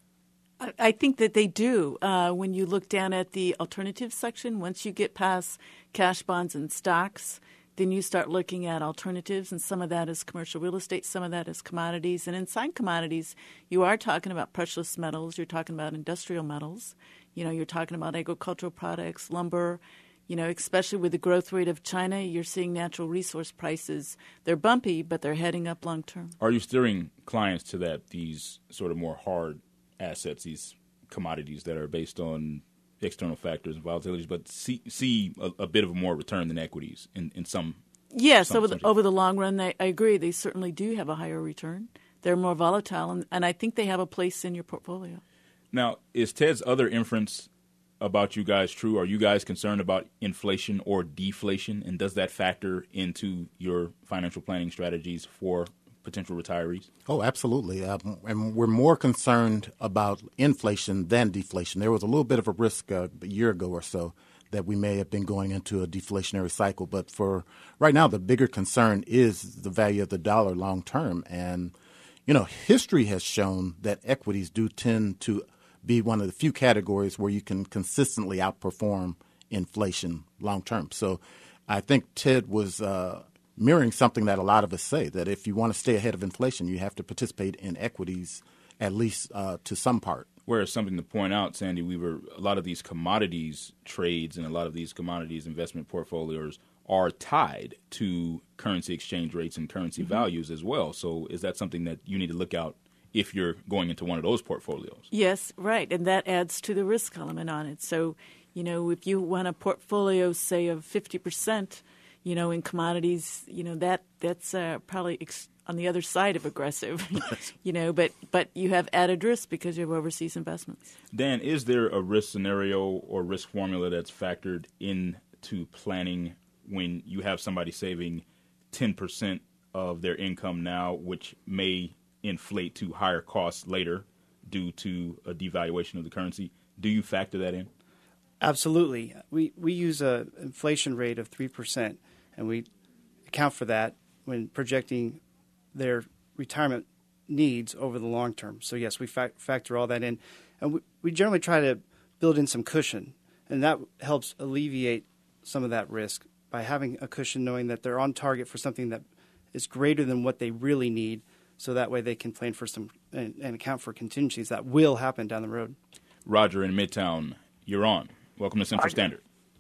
I, I think that they do. Uh, when you look down at the alternatives section, once you get past cash, bonds, and stocks, then you start looking at alternatives, and some of that is commercial real estate, some of that is commodities. And inside commodities, you are talking about precious metals, you're talking about industrial metals, you know, you're talking about agricultural products, lumber, you know, especially with the growth rate of China, you're seeing natural resource prices. They're bumpy, but they're heading up long term. Are you steering clients to that, these sort of more hard assets, these commodities that are based on external factors and volatilities, but see see a, a bit of a more return than equities in, in some. Yes, some, over the some over the long run, they, I agree. They certainly do have a higher return. They're more volatile, and, and I think they have a place in your portfolio. Now, is Ted's other inference about you guys true? Are you guys concerned about inflation or deflation, and does that factor into your financial planning strategies for potential retirees? Oh, absolutely. Um, and we're more concerned about inflation than deflation. There was a little bit of a risk uh, a year ago or so that we may have been going into a deflationary cycle. But for right now, the bigger concern is the value of the dollar long term. And, you know, history has shown that equities do tend to be one of the few categories where you can consistently outperform inflation long term. So I think Ted was uh, mirroring something that a lot of us say, that if you want to stay ahead of inflation, you have to participate in equities at least uh, to some part. Whereas something to point out, Sandy Weaver, a lot of these commodities trades and a lot of these commodities investment portfolios are tied to currency exchange rates and currency mm-hmm. values as well. So is that something that you need to look out if you're going into one of those portfolios? Yes, right. And that adds to the risk element on it. So, you know, if you want a portfolio, say, of fifty percent, you know, in commodities, you know, that that's uh, probably ex- on the other side of aggressive, you know, but, but you have added risk because you have overseas investments. Dan, is there a risk scenario or risk formula that's factored into planning when you have somebody saving ten percent of their income now, which may inflate to higher costs later due to a devaluation of the currency? Do you factor that in? Absolutely. We we use a inflation rate of three percent, and we account for that when projecting their retirement needs over the long term. So, yes, we fa- factor all that in. And we, we generally try to build in some cushion, and that helps alleviate some of that risk by having a cushion, knowing that they're on target for something that is greater than what they really need, so that way they can plan for some and, and account for contingencies that will happen down the road. Roger in Midtown, you're on. Welcome to Central I, Standard.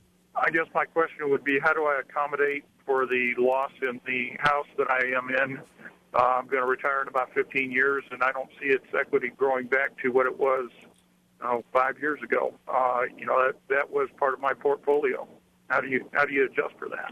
I guess my question would be, how do I accommodate for the loss in the house that I am in? Uh, I'm going to retire in about fifteen years, and I don't see its equity growing back to what it was oh, five years ago. Uh, you know, that, that was part of my portfolio. How do you how do you adjust for that?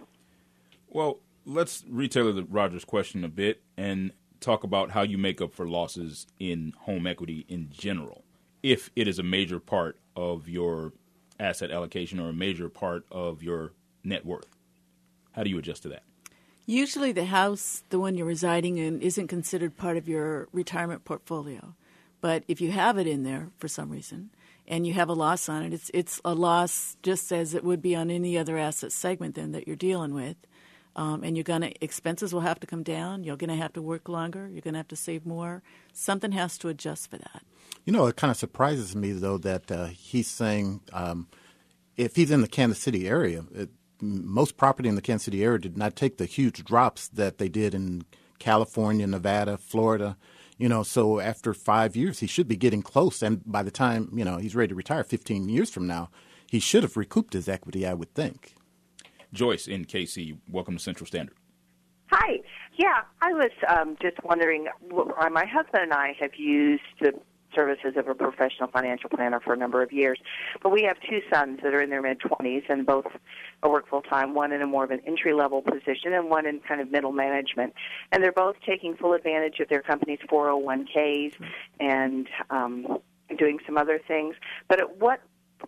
Well, let's retailor the Rogers question a bit and talk about how you make up for losses in home equity in general, if it is a major part of your asset allocation or a major part of your net worth. How do you adjust to that? Usually the house, the one you're residing in, isn't considered part of your retirement portfolio. But if you have it in there for some reason and you have a loss on it, it's it's a loss just as it would be on any other asset segment then that you're dealing with. Um, and you're gonna expenses will have to come down. You're going to have to work longer. You're going to have to save more. Something has to adjust for that. You know, it kind of surprises me, though, that uh, he's saying um, if he's in the Kansas City area, it, most property in the Kansas City area did not take the huge drops that they did in California, Nevada, Florida. You know, so after five years, he should be getting close. And by the time, you know, he's ready to retire fifteen years from now, he should have recouped his equity, I would think. Joyce in K C, welcome to Central Standard. Hi. Yeah, I was um, just wondering, my husband and I have used the services of a professional financial planner for a number of years, but we have two sons that are in their mid-twenties and both work full-time, one in a more of an entry-level position and one in kind of middle management. And they're both taking full advantage of their company's four oh one k's and um, doing some other things. But at what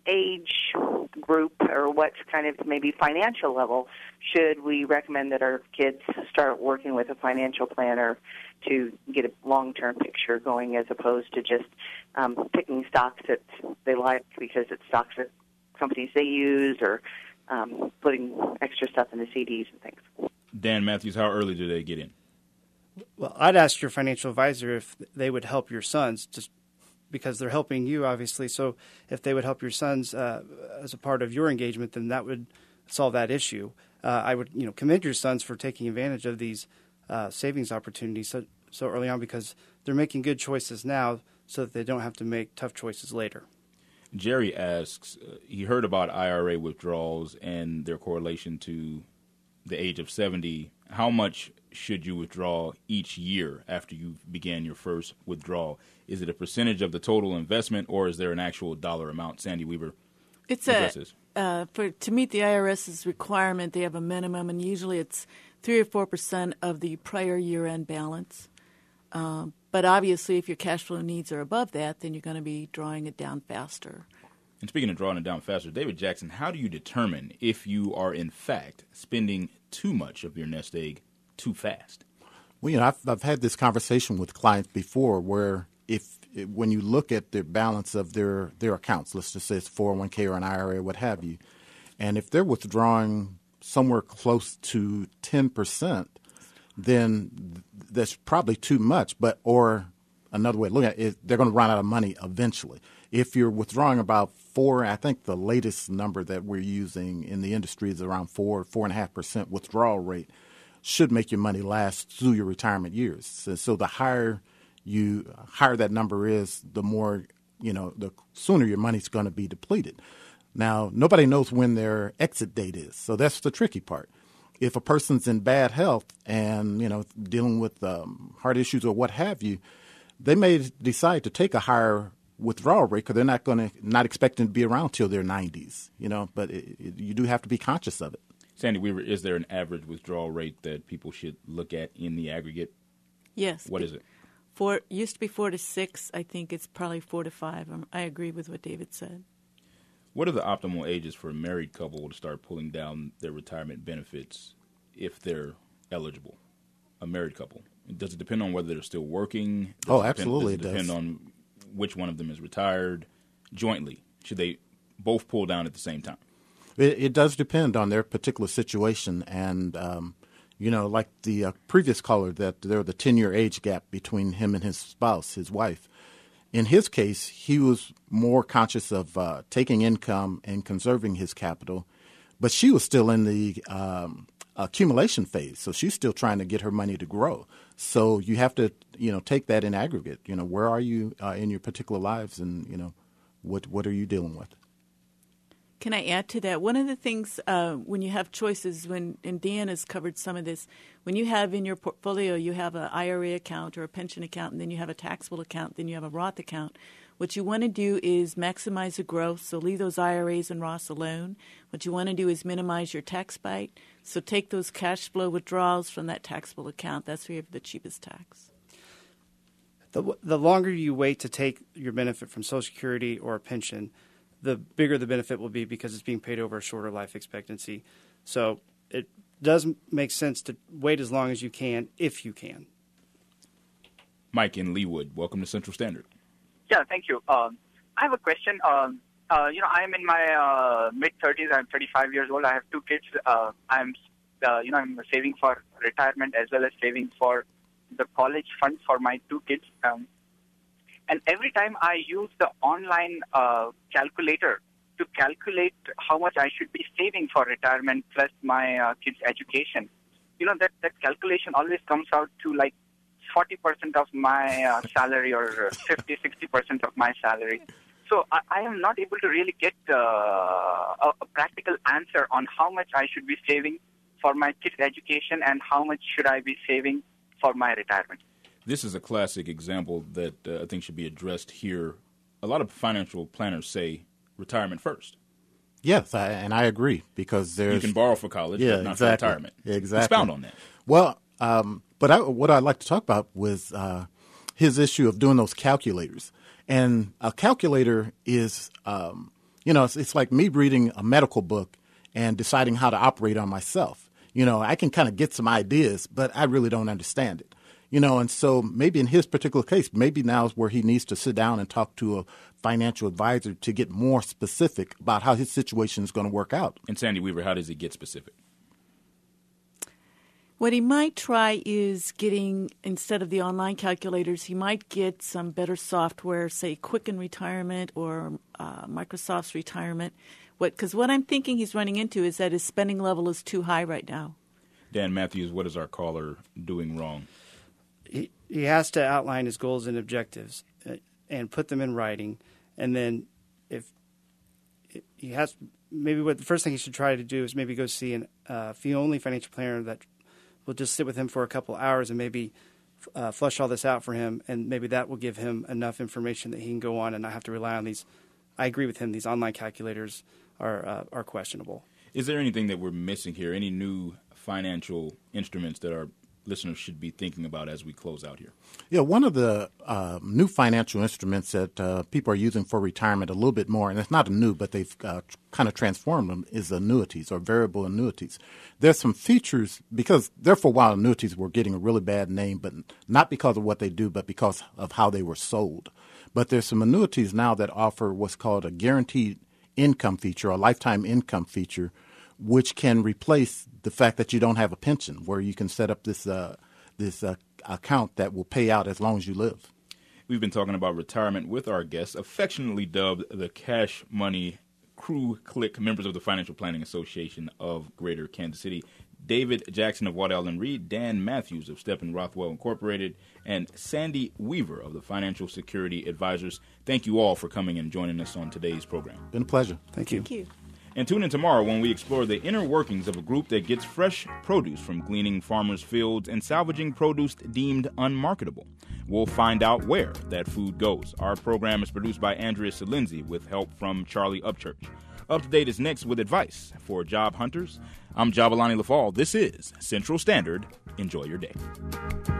age group or what kind of maybe financial level should we recommend that our kids start working with a financial planner to get a long-term picture going, as opposed to just um, picking stocks that they like because it's stocks that companies they use, or um, putting extra stuff in the C Ds and things. Dan Matthews, how early do they get in? Well, I'd ask your financial advisor if they would help your sons, just because they're helping you, obviously. So if they would help your sons uh, as a part of your engagement, then that would solve that issue. Uh, I would, you know, commend your sons for taking advantage of these uh, savings opportunities so, so early on, because they're making good choices now so that they don't have to make tough choices later. Jerry asks, uh, he heard about I R A withdrawals and their correlation to the age of seventy. How much should you withdraw each year after you began your first withdrawal? Is it a percentage of the total investment, or is there an actual dollar amount? Sandy Weaver It's addresses. a, uh, for to meet the IRS's requirement, they have a minimum, and usually it's three or four percent of the prior year-end balance. Um, but obviously, if your cash flow needs are above that, then you're going to be drawing it down faster. And speaking of drawing it down faster, David Jackson, how do you determine if you are, in fact, spending too much of your nest egg too fast? Well, you know, I've, I've had this conversation with clients before where if when you look at the balance of their, their accounts, let's just say it's four oh one k or an I R A or what have you, and if they're withdrawing somewhere close to ten percent, then that's probably too much. But or another way to look at it is they're going to run out of money eventually. If you're withdrawing about four, I think the latest number that we're using in the industry is around four, four and a half percent withdrawal rate, should make your money last through your retirement years. So, so the higher you higher that number is, the more, you know, the sooner your money's going to be depleted. Now, nobody knows when their exit date is, so that's the tricky part. If a person's in bad health and, you know, dealing with um, heart issues or what have you, they may decide to take a higher withdrawal rate because they're not going to not expecting to be around till their nineties, you know. But it, it, you do have to be conscious of it. Sandy Weaver, is there an average withdrawal rate that people should look at in the aggregate? Yes. What is it? Four used to be four to six. I think it's probably four to five. Um, I agree with what David said. What are the optimal ages for a married couple to start pulling down their retirement benefits if they're eligible? A married couple. Does it depend on whether they're still working? Does Oh, it absolutely depend, does it it does. depend on which one of them is retired jointly? Should they both pull down at the same time? It, it does depend on their particular situation. And, um, you know, like the uh, previous caller, that there was the ten-year age gap between him and his spouse, his wife. In his case, he was more conscious of uh, taking income and conserving his capital, but she was still in the um, accumulation phase, so she's still trying to get her money to grow. So you have to, you know, take that in aggregate. You know, where are you uh, in your particular lives, and, you know, what what are you dealing with? Can I add to that? One of the things uh, when you have choices, when and Dan has covered some of this, when you have in your portfolio, you have an I R A account or a pension account, and then you have a taxable account, then you have a Roth account. What you want to do is maximize the growth, so leave those I R As and Roths alone. What you want to do is minimize your tax bite, so take those cash flow withdrawals from that taxable account. That's where you have the cheapest tax. The, the longer you wait to take your benefit from Social Security or a pension, the bigger the benefit will be because it's being paid over a shorter life expectancy. So it does make sense to wait as long as you can, if you can. Mike in Leawood, welcome to Central Standard. Yeah, thank you. Um, I have a question. Um, uh, you know, I'm in my uh, mid thirties. I'm thirty-five years old. I have two kids. Uh, I'm, uh, you know, I'm saving for retirement as well as saving for the college fund for my two kids. Um, and every time I use the online uh, calculator to calculate how much I should be saving for retirement plus my uh, kids' education, you know, that, that calculation always comes out to like forty percent of my uh, salary or fifty, sixty percent of my salary. So I, I am not able to really get uh, a, a practical answer on how much I should be saving for my kids' education and how much should I be saving for my retirement. This is a classic example that uh, I think should be addressed here. A lot of financial planners say retirement first. Yes, I, and I agree because there's you can borrow for college, yeah, but not exactly. for retirement. Exactly. Expound on that. Well, um, but I, what I'd like to talk about was uh, his issue of doing those calculators. And a calculator is um, You know, it's, it's like me reading a medical book and deciding how to operate on myself. You know, I can kind of get some ideas, but I really don't understand it. You know, and so maybe in his particular case, maybe now is where he needs to sit down and talk to a financial advisor to get more specific about how his situation is going to work out. And Sandy Weaver, how does he get specific? What he might try is getting, instead of the online calculators, he might get some better software, say Quicken Retirement or uh, Microsoft's Retirement. What? Because what I'm thinking he's running into is that his spending level is too high right now. Dan Matthews, what is our caller doing wrong? He, he has to outline his goals and objectives uh, and put them in writing. And then if he has, maybe what the first thing he should try to do is maybe go see an uh, fee-only financial planner that will just sit with him for a couple hours and maybe uh, flush all this out for him, and maybe that will give him enough information that he can go on and not have to rely on these. I agree with him. These online calculators are uh, are questionable. Is there anything that we're missing here? Any new financial instruments that our listeners should be thinking about as we close out here? Yeah, one of the uh, new financial instruments that uh, people are using for retirement a little bit more, and it's not a new, but they've uh, kind of transformed them, is annuities or variable annuities. There's some features, because there for a while annuities were getting a really bad name, but not because of what they do, but because of how they were sold. But there's some annuities now that offer what's called a guaranteed income feature, a lifetime income feature, which can replace the fact that you don't have a pension, where you can set up this uh, this uh, account that will pay out as long as you live. We've been talking about retirement with our guests, affectionately dubbed the Cash Money Crew Click, members of the Financial Planning Association of Greater Kansas City. David Jackson of Waddell and Reed, Dan Matthews of Steppen Rothwell Incorporated, and Sandy Weaver of the Financial Security Advisors. Thank you all for coming and joining us on today's program. Been a pleasure. Thank you. Thank you. And tune in tomorrow when we explore the inner workings of a group that gets fresh produce from gleaning farmers' fields and salvaging produce deemed unmarketable. We'll find out where that food goes. Our program is produced by Andrea Salenzi with help from Charlie Upchurch. Up to Date is next with advice for job hunters. I'm Jabalani Lafall. This is Central Standard. Enjoy your day.